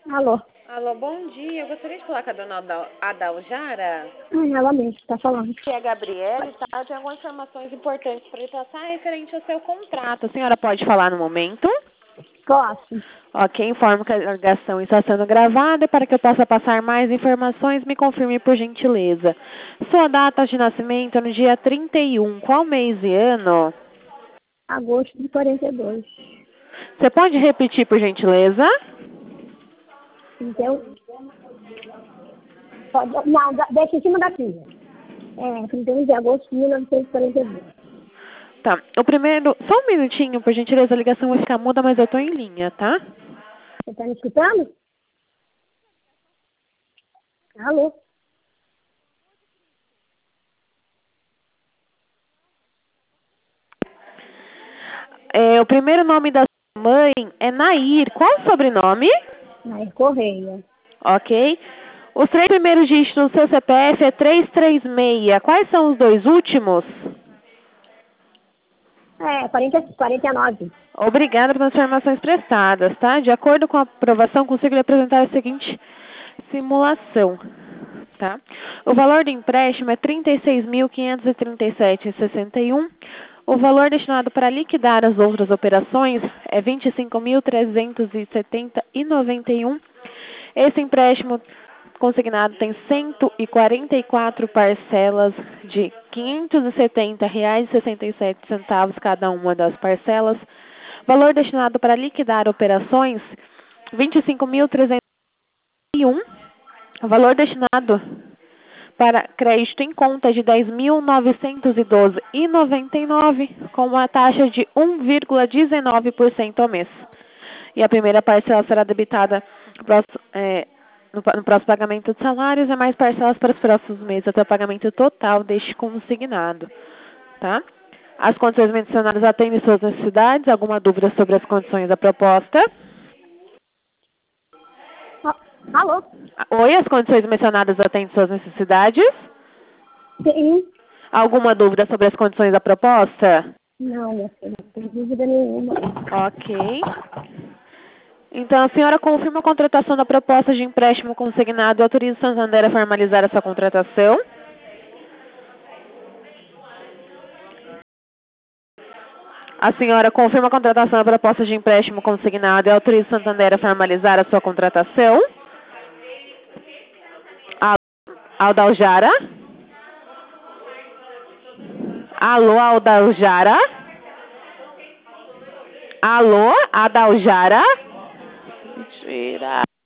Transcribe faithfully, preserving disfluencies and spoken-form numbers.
Alô? Alô, bom dia. Eu gostaria de falar com a dona Adal- Adaljara. Hum, ela mesmo está falando. Que é a Gabriele, tá? Eu tenho algumas informações importantes para lhe passar referente ao seu contrato. A senhora pode falar no momento? Posso? Ok, informo que a ligação está sendo gravada e para que eu possa passar mais informações, me confirme por gentileza. Sua data de nascimento é no dia trinta e um. Qual mês e ano? Agosto de quarenta e dois. Você pode repetir por gentileza? Então, pode, não, da- deixa em cima da filha. É, trinta e um de agosto de mil novecentos e quarenta e dois. Tá. O primeiro. Só um minutinho, por gentileza, a ligação vai ficar muda, mas eu tô em linha, tá? Você está me escutando? Alô? É, o primeiro nome da sua mãe é Nair. Qual o sobrenome? Nair Correia. Ok. Os três primeiros dígitos do seu C P F é trezentos e trinta e seis. Quais são os dois últimos? É, quarenta, quarenta e nove. Obrigada pelas informações prestadas, tá? De acordo com a aprovação, consigo lhe apresentar a seguinte simulação, tá? O valor do empréstimo é trinta e seis mil quinhentos e trinta e sete vírgula sessenta e um. O valor destinado para liquidar as outras operações é vinte e cinco mil trezentos e setenta vírgula noventa e um. Esse empréstimo consignado tem cento e quarenta e quatro parcelas de quinhentos e setenta reais e sessenta e sete centavos cada uma das parcelas. Valor destinado para liquidar operações, vinte e cinco mil trezentos e um. Valor destinado para crédito em conta de dez mil novecentos e doze reais e noventa e nove centavos, com uma taxa de um vírgula dezenove por cento ao mês. E a primeira parcela será debitada próximo, é, no, no próximo pagamento de salários e mais parcelas para os próximos meses, até o pagamento total deste consignado. Tá? As condições mencionadas atendem suas necessidades? Alguma dúvida sobre as condições da proposta? Ah, alô? Oi, as condições mencionadas atendem suas necessidades? Sim. Alguma dúvida sobre as condições da proposta? Não, minha filha, não tem dúvida nenhuma. Ok. Então, a senhora confirma a contratação da proposta de empréstimo consignado e autoriza o Santander a formalizar essa contratação? A senhora confirma a contratação da proposta de empréstimo consignado e autoriza o Santander a formalizar a sua contratação? A- Aldaljara? Alô, Aldaljara? Alô, Adaljara? Mentira.